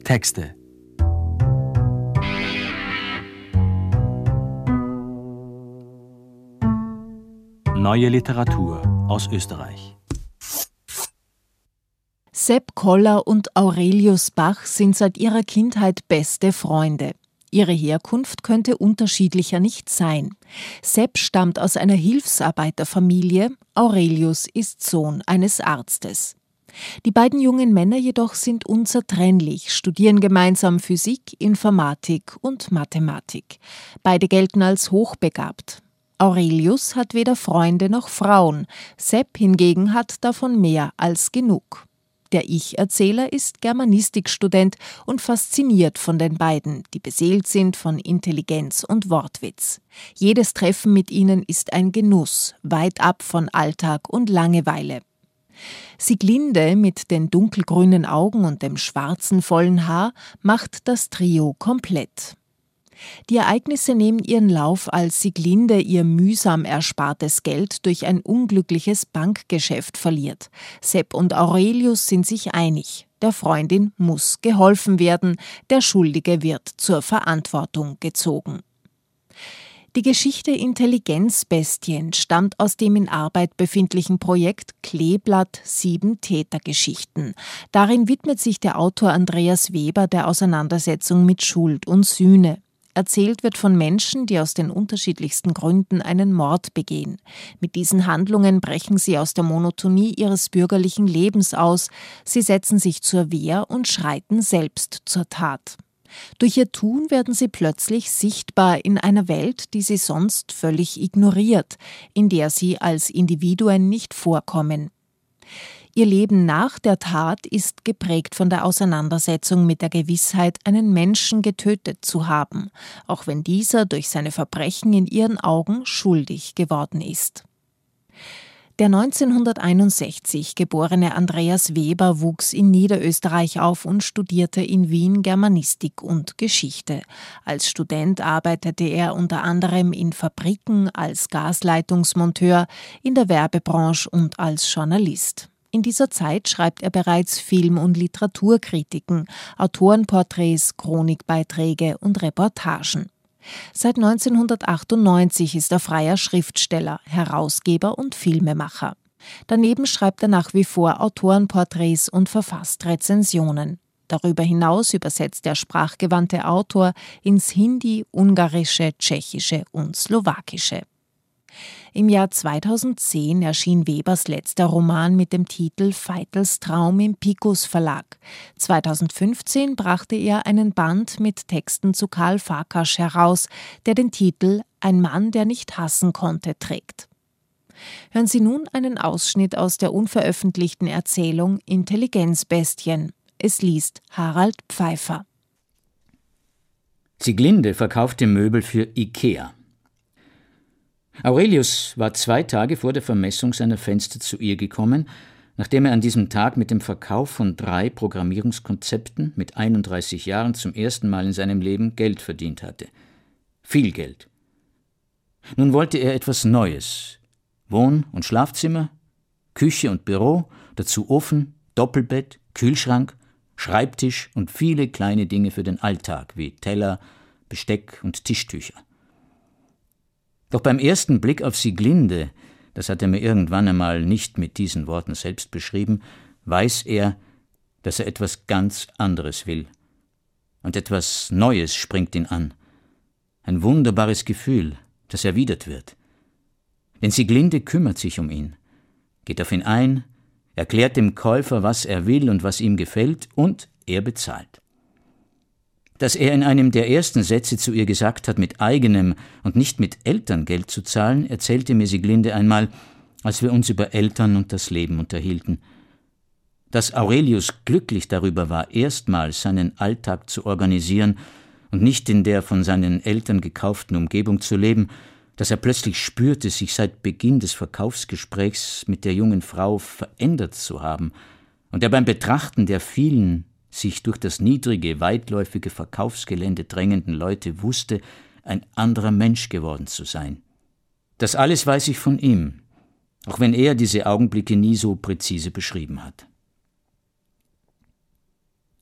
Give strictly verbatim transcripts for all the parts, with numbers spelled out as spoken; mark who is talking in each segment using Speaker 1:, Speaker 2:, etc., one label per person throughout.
Speaker 1: Texte. Neue Literatur aus Österreich.
Speaker 2: Sepp Koller und Aurelius Bach sind seit ihrer Kindheit beste Freunde. Ihre Herkunft könnte unterschiedlicher nicht sein. Sepp stammt aus einer Hilfsarbeiterfamilie, Aurelius ist Sohn eines Arztes. Die beiden jungen Männer jedoch sind unzertrennlich, studieren gemeinsam Physik, Informatik und Mathematik. Beide gelten als hochbegabt. Aurelius hat weder Freunde noch Frauen, Sepp hingegen hat davon mehr als genug. Der Ich-Erzähler ist Germanistikstudent und fasziniert von den beiden, die beseelt sind von Intelligenz und Wortwitz. Jedes Treffen mit ihnen ist ein Genuss, weit ab von Alltag und Langeweile. Sieglinde mit den dunkelgrünen Augen und dem schwarzen vollen Haar macht das Trio komplett. Die Ereignisse nehmen ihren Lauf, als Sieglinde ihr mühsam erspartes Geld durch ein unglückliches Bankgeschäft verliert. Sepp und Aurelius sind sich einig. Der Freundin muss geholfen werden, der Schuldige wird zur Verantwortung gezogen. Die Geschichte Intelligenzbestien stammt aus dem in Arbeit befindlichen Projekt Kleeblatt Sieben Tätergeschichten. Darin widmet sich der Autor Andreas Weber der Auseinandersetzung mit Schuld und Sühne. Erzählt wird von Menschen, die aus den unterschiedlichsten Gründen einen Mord begehen. Mit diesen Handlungen brechen sie aus der Monotonie ihres bürgerlichen Lebens aus. Sie setzen sich zur Wehr und schreiten selbst zur Tat. Durch ihr Tun werden sie plötzlich sichtbar in einer Welt, die sie sonst völlig ignoriert, in der sie als Individuen nicht vorkommen. Ihr Leben nach der Tat ist geprägt von der Auseinandersetzung mit der Gewissheit, einen Menschen getötet zu haben, auch wenn dieser durch seine Verbrechen in ihren Augen schuldig geworden ist. Der neunzehnhunderteinundsechzig geborene Andreas Weber wuchs in Niederösterreich auf und studierte in Wien Germanistik und Geschichte. Als Student arbeitete er unter anderem in Fabriken, als Gasleitungsmonteur, in der Werbebranche und als Journalist. In dieser Zeit schreibt er bereits Film- und Literaturkritiken, Autorenporträts, Chronikbeiträge und Reportagen. Seit neunzehnhundertachtundneunzig ist er freier Schriftsteller, Herausgeber und Filmemacher. Daneben schreibt er nach wie vor Autorenporträts und verfasst Rezensionen. Darüber hinaus übersetzt der sprachgewandte Autor ins Hindi, Ungarische, Tschechische und Slowakische. Im Jahr zweitausendzehn erschien Webers letzter Roman mit dem Titel Veitels Traum im Picus Verlag. zweitausendfünfzehn brachte er einen Band mit Texten zu Karl Farkas heraus, der den Titel Ein Mann, der nicht hassen konnte trägt. Hören Sie nun einen Ausschnitt aus der unveröffentlichten Erzählung Intelligenzbestien. Es liest Harald Pfeiffer.
Speaker 3: Sieglinde verkaufte Möbel für Ikea. Aurelius war zwei Tage vor der Vermessung seiner Fenster zu ihr gekommen, nachdem er an diesem Tag mit dem Verkauf von drei Programmierungskonzepten mit einunddreißig Jahren zum ersten Mal in seinem Leben Geld verdient hatte. Viel Geld. Nun wollte er etwas Neues. Wohn- und Schlafzimmer, Küche und Büro, dazu Ofen, Doppelbett, Kühlschrank, Schreibtisch und viele kleine Dinge für den Alltag wie Teller, Besteck und Tischtücher. Doch beim ersten Blick auf Sieglinde, das hat er mir irgendwann einmal nicht mit diesen Worten selbst beschrieben, weiß er, dass er etwas ganz anderes will. Und etwas Neues springt ihn an. Ein wunderbares Gefühl, das erwidert wird. Denn Sieglinde kümmert sich um ihn, geht auf ihn ein, erklärt dem Käufer, was er will und was ihm gefällt, und er bezahlt. Dass er in einem der ersten Sätze zu ihr gesagt hat, mit eigenem und nicht mit Elterngeld zu zahlen, erzählte mir Sieglinde einmal, als wir uns über Eltern und das Leben unterhielten. Dass Aurelius glücklich darüber war, erstmals seinen Alltag zu organisieren und nicht in der von seinen Eltern gekauften Umgebung zu leben, dass er plötzlich spürte, sich seit Beginn des Verkaufsgesprächs mit der jungen Frau verändert zu haben und er beim Betrachten der vielen sich durch das niedrige, weitläufige Verkaufsgelände drängenden Leute wusste, ein anderer Mensch geworden zu sein. Das alles weiß ich von ihm, auch wenn er diese Augenblicke nie so präzise beschrieben hat.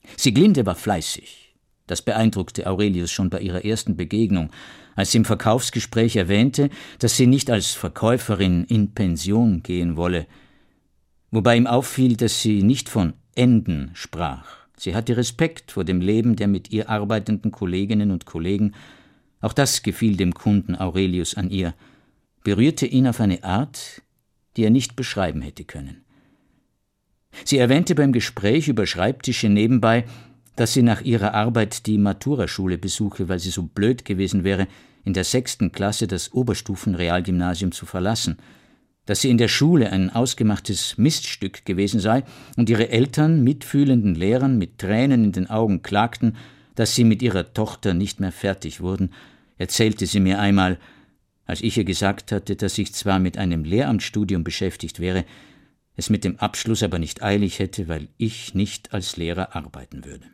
Speaker 3: Sieglinde war fleißig. Das beeindruckte Aurelius schon bei ihrer ersten Begegnung, als sie im Verkaufsgespräch erwähnte, dass sie nicht als Verkäuferin in Pension gehen wolle, wobei ihm auffiel, dass sie nicht von Enden sprach. Sie hatte Respekt vor dem Leben der mit ihr arbeitenden Kolleginnen und Kollegen. Auch das gefiel dem Kunden Aurelius an ihr, berührte ihn auf eine Art, die er nicht beschreiben hätte können. Sie erwähnte beim Gespräch über Schreibtische nebenbei, dass sie nach ihrer Arbeit die Maturaschule besuche, weil sie so blöd gewesen wäre, in der sechsten Klasse das Oberstufenrealgymnasium zu verlassen, dass sie in der Schule ein ausgemachtes Miststück gewesen sei und ihre Eltern mitfühlenden Lehrern mit Tränen in den Augen klagten, dass sie mit ihrer Tochter nicht mehr fertig wurden, erzählte sie mir einmal, als ich ihr gesagt hatte, dass ich zwar mit einem Lehramtsstudium beschäftigt wäre, es mit dem Abschluss aber nicht eilig hätte, weil ich nicht als Lehrer arbeiten würde.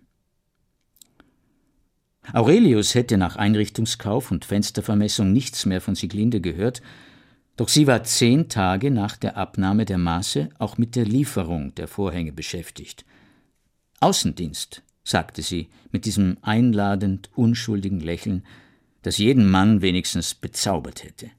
Speaker 3: Aurelius hätte nach Einrichtungskauf und Fenstervermessung nichts mehr von Sieglinde gehört, doch sie war zehn Tage nach der Abnahme der Maße auch mit der Lieferung der Vorhänge beschäftigt. Außendienst, sagte sie mit diesem einladend unschuldigen Lächeln, das jeden Mann wenigstens bezaubert hätte.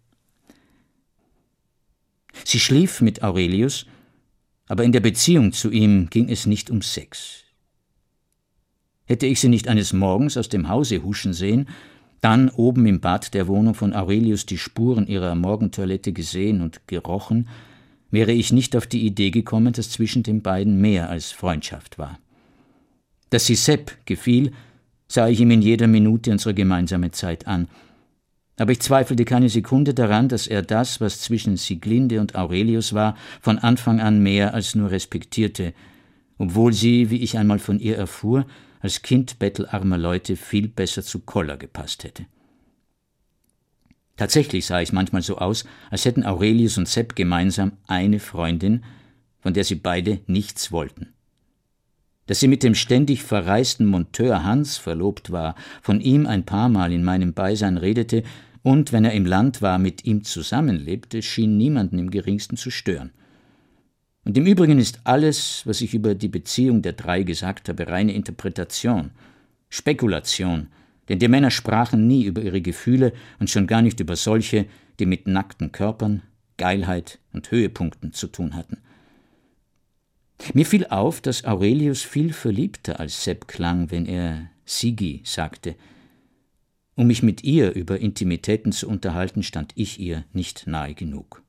Speaker 3: Sie schlief mit Aurelius, aber in der Beziehung zu ihm ging es nicht um Sex. Hätte ich sie nicht eines Morgens aus dem Hause huschen sehen, dann oben im Bad der Wohnung von Aurelius die Spuren ihrer Morgentoilette gesehen und gerochen, wäre ich nicht auf die Idee gekommen, dass zwischen den beiden mehr als Freundschaft war. Dass sie Sepp gefiel, sah ich ihm in jeder Minute unserer gemeinsamen Zeit an. Aber ich zweifelte keine Sekunde daran, dass er das, was zwischen Sieglinde und Aurelius war, von Anfang an mehr als nur respektierte, obwohl sie, wie ich einmal von ihr erfuhr, als Kind bettelarmer Leute viel besser zu Koller gepasst hätte. Tatsächlich sah es manchmal so aus, als hätten Aurelius und Sepp gemeinsam eine Freundin, von der sie beide nichts wollten. Dass sie mit dem ständig verreisten Monteur Hans verlobt war, von ihm ein paar Mal in meinem Beisein redete und, wenn er im Land war, mit ihm zusammenlebte, schien niemanden im geringsten zu stören. Und im Übrigen ist alles, was ich über die Beziehung der drei gesagt habe, reine Interpretation, Spekulation, denn die Männer sprachen nie über ihre Gefühle und schon gar nicht über solche, die mit nackten Körpern, Geilheit und Höhepunkten zu tun hatten. Mir fiel auf, dass Aurelius viel verliebter als Sepp klang, wenn er Sigi sagte. Um mich mit ihr über Intimitäten zu unterhalten, stand ich ihr nicht nahe genug.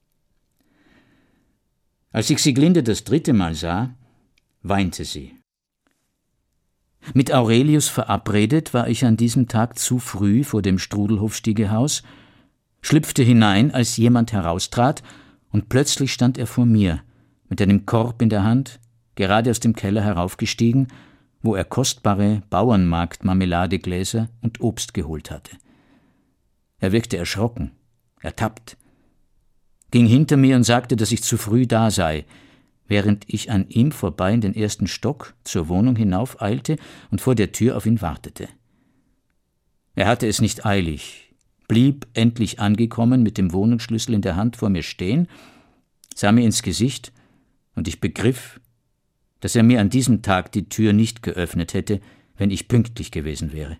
Speaker 3: Als ich Sieglinde das dritte Mal sah, weinte sie. Mit Aurelius verabredet war ich an diesem Tag zu früh vor dem Strudelhofstiegehaus, schlüpfte hinein, als jemand heraustrat, und plötzlich stand er vor mir, mit einem Korb in der Hand, gerade aus dem Keller heraufgestiegen, wo er kostbare Bauernmarkt-Marmeladegläser und Obst geholt hatte. Er wirkte erschrocken, ertappt, ging hinter mir und sagte, dass ich zu früh da sei, während ich an ihm vorbei in den ersten Stock zur Wohnung hinaufeilte und vor der Tür auf ihn wartete. Er hatte es nicht eilig, blieb endlich angekommen mit dem Wohnungsschlüssel in der Hand vor mir stehen, sah mir ins Gesicht, und ich begriff, dass er mir an diesem Tag die Tür nicht geöffnet hätte, wenn ich pünktlich gewesen wäre.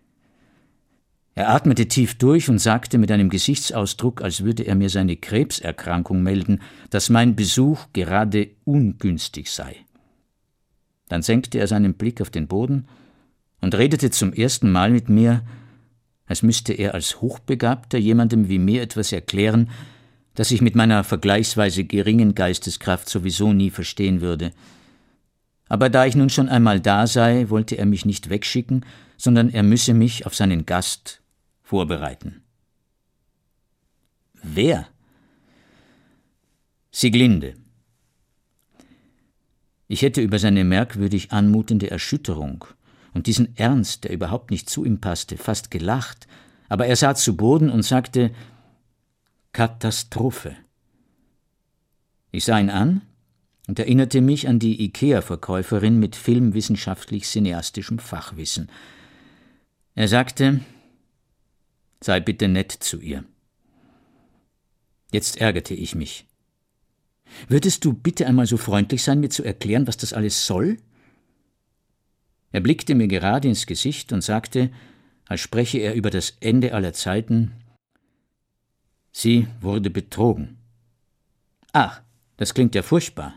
Speaker 3: Er atmete tief durch und sagte mit einem Gesichtsausdruck, als würde er mir seine Krebserkrankung melden, dass mein Besuch gerade ungünstig sei. Dann senkte er seinen Blick auf den Boden und redete zum ersten Mal mit mir, als müsste er als Hochbegabter jemandem wie mir etwas erklären, das ich mit meiner vergleichsweise geringen Geisteskraft sowieso nie verstehen würde. Aber da ich nun schon einmal da sei, wollte er mich nicht wegschicken, sondern er müsse mich auf seinen Gast vorbereiten. Wer? Sieglinde. Ich hätte über seine merkwürdig anmutende Erschütterung und diesen Ernst, der überhaupt nicht zu ihm passte, fast gelacht, aber er sah zu Boden und sagte: Katastrophe. Ich sah ihn an und erinnerte mich an die Ikea-Verkäuferin mit filmwissenschaftlich-cineastischem Fachwissen. Er sagte: Sei bitte nett zu ihr. Jetzt ärgerte ich mich. Würdest du bitte einmal so freundlich sein, mir zu erklären, was das alles soll? Er blickte mir gerade ins Gesicht und sagte, als spreche er über das Ende aller Zeiten: Sie wurde betrogen. Ach, das klingt ja furchtbar.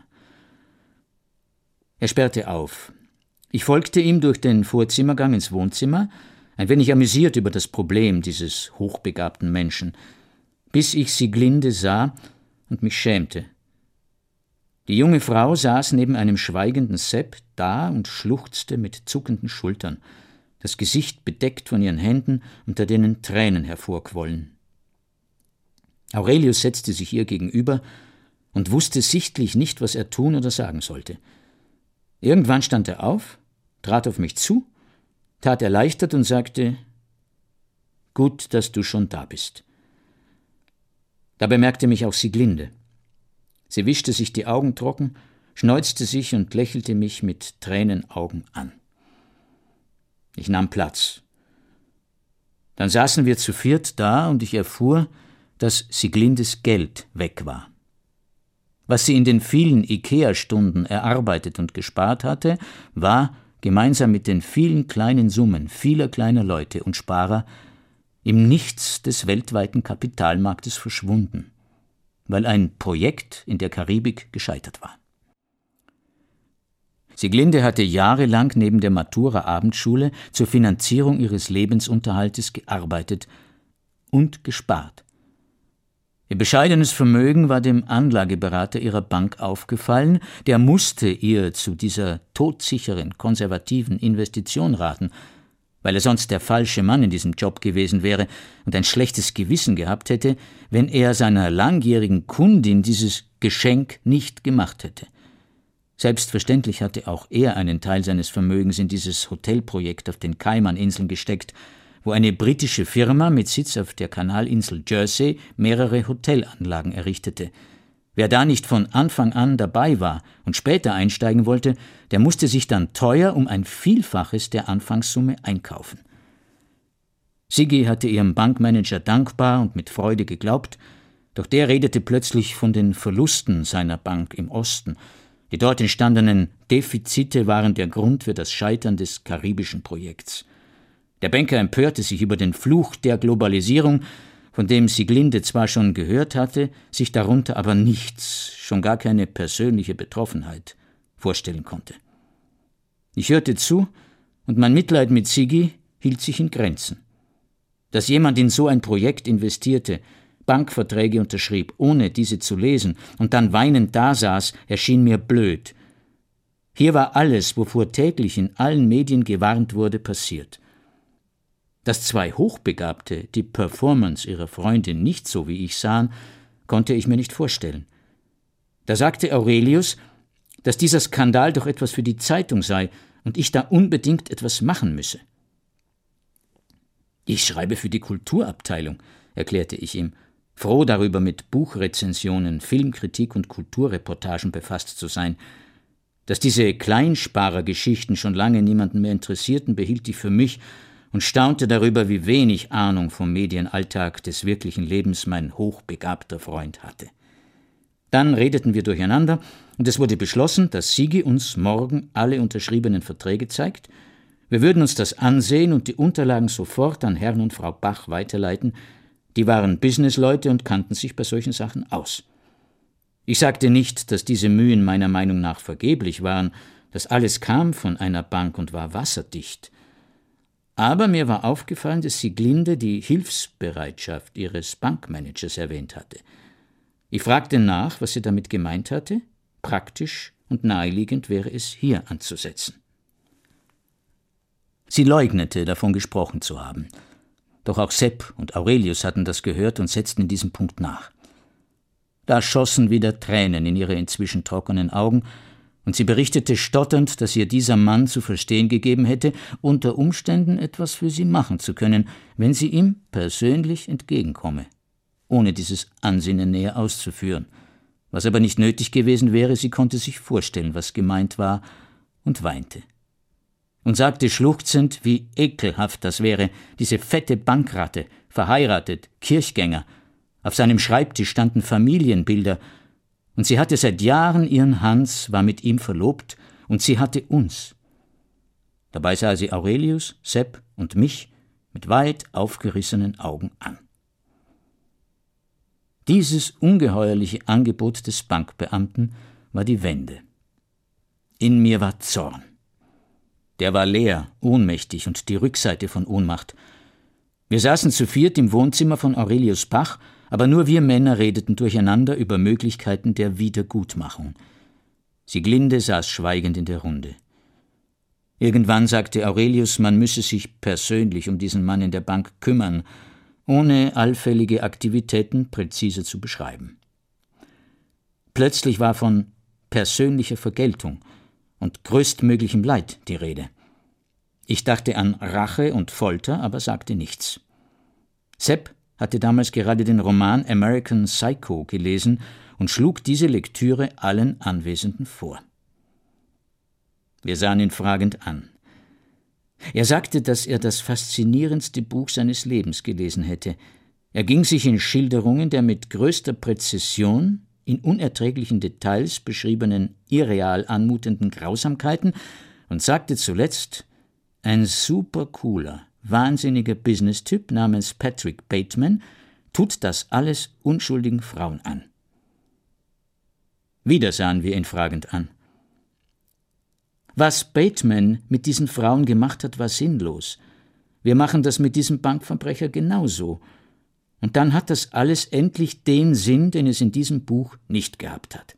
Speaker 3: Er sperrte auf. Ich folgte ihm durch den Vorzimmergang ins Wohnzimmer, ein wenig amüsiert über das Problem dieses hochbegabten Menschen, bis ich Sieglinde sah und mich schämte. Die junge Frau saß neben einem schweigenden Sepp da und schluchzte mit zuckenden Schultern, das Gesicht bedeckt von ihren Händen, unter denen Tränen hervorquollen. Aurelius setzte sich ihr gegenüber und wusste sichtlich nicht, was er tun oder sagen sollte. Irgendwann stand er auf, trat auf mich zu, tat erleichtert und sagte: »Gut, dass du schon da bist.« Da bemerkte mich auch Sieglinde. Sie wischte sich die Augen trocken, schneuzte sich und lächelte mich mit Tränenaugen an. Ich nahm Platz. Dann saßen wir zu viert da und ich erfuhr, dass Sieglindes Geld weg war. Was sie in den vielen Ikea-Stunden erarbeitet und gespart hatte, war, gemeinsam mit den vielen kleinen Summen vieler kleiner Leute und Sparer, im Nichts des weltweiten Kapitalmarktes verschwunden, weil ein Projekt in der Karibik gescheitert war. Sieglinde hatte jahrelang neben der Matura-Abendschule zur Finanzierung ihres Lebensunterhaltes gearbeitet und gespart. Ihr bescheidenes Vermögen war dem Anlageberater ihrer Bank aufgefallen, der musste ihr zu dieser todsicheren, konservativen Investition raten, weil er sonst der falsche Mann in diesem Job gewesen wäre und ein schlechtes Gewissen gehabt hätte, wenn er seiner langjährigen Kundin dieses Geschenk nicht gemacht hätte. Selbstverständlich hatte auch er einen Teil seines Vermögens in dieses Hotelprojekt auf den Kaimaninseln gesteckt, wo eine britische Firma mit Sitz auf der Kanalinsel Jersey mehrere Hotelanlagen errichtete. Wer da nicht von Anfang an dabei war und später einsteigen wollte, der musste sich dann teuer um ein Vielfaches der Anfangssumme einkaufen. Siggi hatte ihrem Bankmanager dankbar und mit Freude geglaubt, doch der redete plötzlich von den Verlusten seiner Bank im Osten. Die dort entstandenen Defizite waren der Grund für das Scheitern des karibischen Projekts. Der Banker empörte sich über den Fluch der Globalisierung, von dem Sieglinde zwar schon gehört hatte, sich darunter aber nichts, schon gar keine persönliche Betroffenheit, vorstellen konnte. Ich hörte zu, und mein Mitleid mit Siggi hielt sich in Grenzen. Dass jemand in so ein Projekt investierte, Bankverträge unterschrieb, ohne diese zu lesen, und dann weinend dasaß, erschien mir blöd. Hier war alles, wovor täglich in allen Medien gewarnt wurde, passiert. Dass zwei Hochbegabte die Performance ihrer Freundin nicht so wie ich sahen, konnte ich mir nicht vorstellen. Da sagte Aurelius, dass dieser Skandal doch etwas für die Zeitung sei und ich da unbedingt etwas machen müsse. »Ich schreibe für die Kulturabteilung«, erklärte ich ihm, froh darüber mit Buchrezensionen, Filmkritik und Kulturreportagen befasst zu sein. Dass diese Kleinsparergeschichten schon lange niemanden mehr interessierten, behielt ich für mich und staunte darüber, wie wenig Ahnung vom Medienalltag des wirklichen Lebens mein hochbegabter Freund hatte. Dann redeten wir durcheinander, und es wurde beschlossen, dass Siggi uns morgen alle unterschriebenen Verträge zeigt. Wir würden uns das ansehen und die Unterlagen sofort an Herrn und Frau Bach weiterleiten. Die waren Businessleute und kannten sich bei solchen Sachen aus. Ich sagte nicht, dass diese Mühen meiner Meinung nach vergeblich waren. Das alles kam von einer Bank und war wasserdicht. Aber mir war aufgefallen, dass Sieglinde die Hilfsbereitschaft ihres Bankmanagers erwähnt hatte. Ich fragte nach, was sie damit gemeint hatte. Praktisch und naheliegend wäre es, hier anzusetzen. Sie leugnete, davon gesprochen zu haben. Doch auch Sepp und Aurelius hatten das gehört und setzten in diesem Punkt nach. Da schossen wieder Tränen in ihre inzwischen trockenen Augen, und sie berichtete stotternd, dass ihr dieser Mann zu verstehen gegeben hätte, unter Umständen etwas für sie machen zu können, wenn sie ihm persönlich entgegenkomme, ohne dieses Ansinnen näher auszuführen. Was aber nicht nötig gewesen wäre, sie konnte sich vorstellen, was gemeint war, und weinte. Und sagte schluchzend, wie ekelhaft das wäre, diese fette Bankratte, verheiratet, Kirchgänger. Auf seinem Schreibtisch standen Familienbilder, und sie hatte seit Jahren ihren Hans, war mit ihm verlobt, und sie hatte uns. Dabei sah sie Aurelius, Sepp und mich mit weit aufgerissenen Augen an. Dieses ungeheuerliche Angebot des Bankbeamten war die Wende. In mir war Zorn. Der war leer, ohnmächtig und die Rückseite von Ohnmacht. Wir saßen zu viert im Wohnzimmer von Aurelius Bach, aber nur wir Männer redeten durcheinander über Möglichkeiten der Wiedergutmachung. Sieglinde saß schweigend in der Runde. Irgendwann sagte Aurelius, man müsse sich persönlich um diesen Mann in der Bank kümmern, ohne allfällige Aktivitäten präzise zu beschreiben. Plötzlich war von persönlicher Vergeltung und größtmöglichem Leid die Rede. Ich dachte an Rache und Folter, aber sagte nichts. Sepp hatte damals gerade den Roman American Psycho gelesen und schlug diese Lektüre allen Anwesenden vor. Wir sahen ihn fragend an. Er sagte, dass er das faszinierendste Buch seines Lebens gelesen hätte. Er ging sich in Schilderungen der mit größter Präzision in unerträglichen Details beschriebenen irreal anmutenden Grausamkeiten und sagte zuletzt, ein super cooler, wahnsinniger Business-Typ namens Patrick Bateman tut das alles unschuldigen Frauen an. Wieder sahen wir ihn fragend an. Was Bateman mit diesen Frauen gemacht hat, war sinnlos. Wir machen das mit diesem Bankverbrecher genauso. Und dann hat das alles endlich den Sinn, den es in diesem Buch nicht gehabt hat.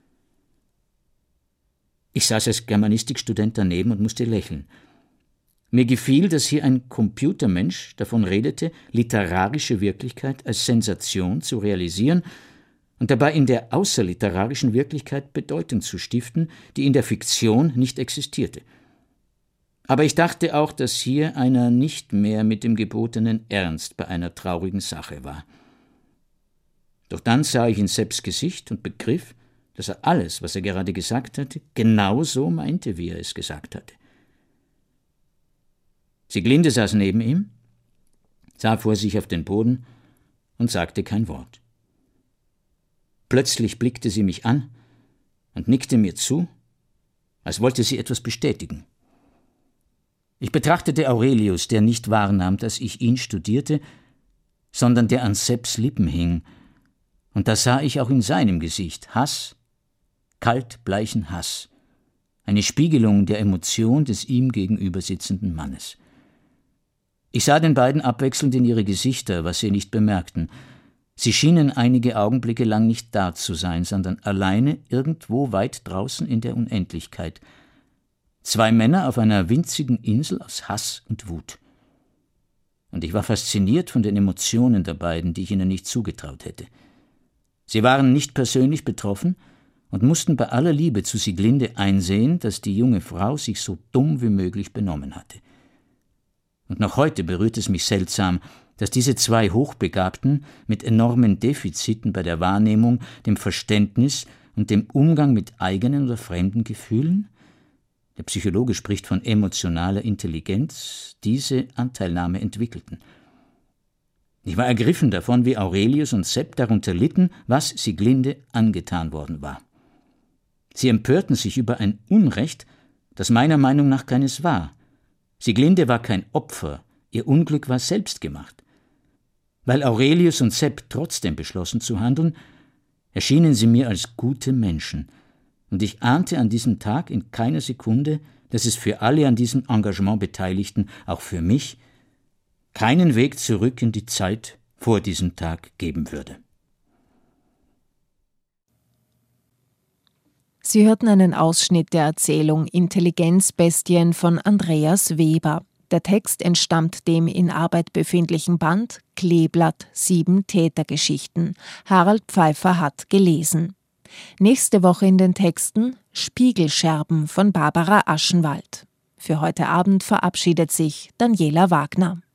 Speaker 3: Ich saß als Germanistikstudent daneben und musste lächeln. Mir gefiel, dass hier ein Computermensch davon redete, literarische Wirklichkeit als Sensation zu realisieren und dabei in der außerliterarischen Wirklichkeit Bedeutung zu stiften, die in der Fiktion nicht existierte. Aber ich dachte auch, dass hier einer nicht mehr mit dem gebotenen Ernst bei einer traurigen Sache war. Doch dann sah ich in Sepps Gesicht und begriff, dass er alles, was er gerade gesagt hatte, genau so meinte, wie er es gesagt hatte. Sieglinde saß neben ihm, sah vor sich auf den Boden und sagte kein Wort. Plötzlich blickte sie mich an und nickte mir zu, als wollte sie etwas bestätigen. Ich betrachtete Aurelius, der nicht wahrnahm, dass ich ihn studierte, sondern der an Sepps Lippen hing, und da sah ich auch in seinem Gesicht Hass, kaltbleichen Hass, eine Spiegelung der Emotion des ihm gegenüber sitzenden Mannes. Ich sah den beiden abwechselnd in ihre Gesichter, was sie nicht bemerkten. Sie schienen einige Augenblicke lang nicht da zu sein, sondern alleine irgendwo weit draußen in der Unendlichkeit. Zwei Männer auf einer winzigen Insel aus Hass und Wut. Und ich war fasziniert von den Emotionen der beiden, die ich ihnen nicht zugetraut hätte. Sie waren nicht persönlich betroffen und mussten bei aller Liebe zu Sieglinde einsehen, dass die junge Frau sich so dumm wie möglich benommen hatte. Und noch heute berührt es mich seltsam, dass diese zwei Hochbegabten mit enormen Defiziten bei der Wahrnehmung, dem Verständnis und dem Umgang mit eigenen oder fremden Gefühlen, der Psychologe spricht von emotionaler Intelligenz, diese Anteilnahme entwickelten. Ich war ergriffen davon, wie Aurelius und Sepp darunter litten, was Sieglinde angetan worden war. Sie empörten sich über ein Unrecht, das meiner Meinung nach keines war. Sieglinde war kein Opfer, ihr Unglück war selbst gemacht. Weil Aurelius und Sepp trotzdem beschlossen zu handeln, erschienen sie mir als gute Menschen, und ich ahnte an diesem Tag in keiner Sekunde, dass es für alle an diesem Engagement Beteiligten, auch für mich, keinen Weg zurück in die Zeit vor diesem Tag geben würde.
Speaker 2: Sie hörten einen Ausschnitt der Erzählung Intelligenzbestien von Andreas Weber. Der Text entstammt dem in Arbeit befindlichen Band Kleeblatt Sieben Tätergeschichten. Harald Pfeiffer hat gelesen. Nächste Woche in den Texten Spiegelscherben von Barbara Aschenwald. Für heute Abend verabschiedet sich Daniela Wagner.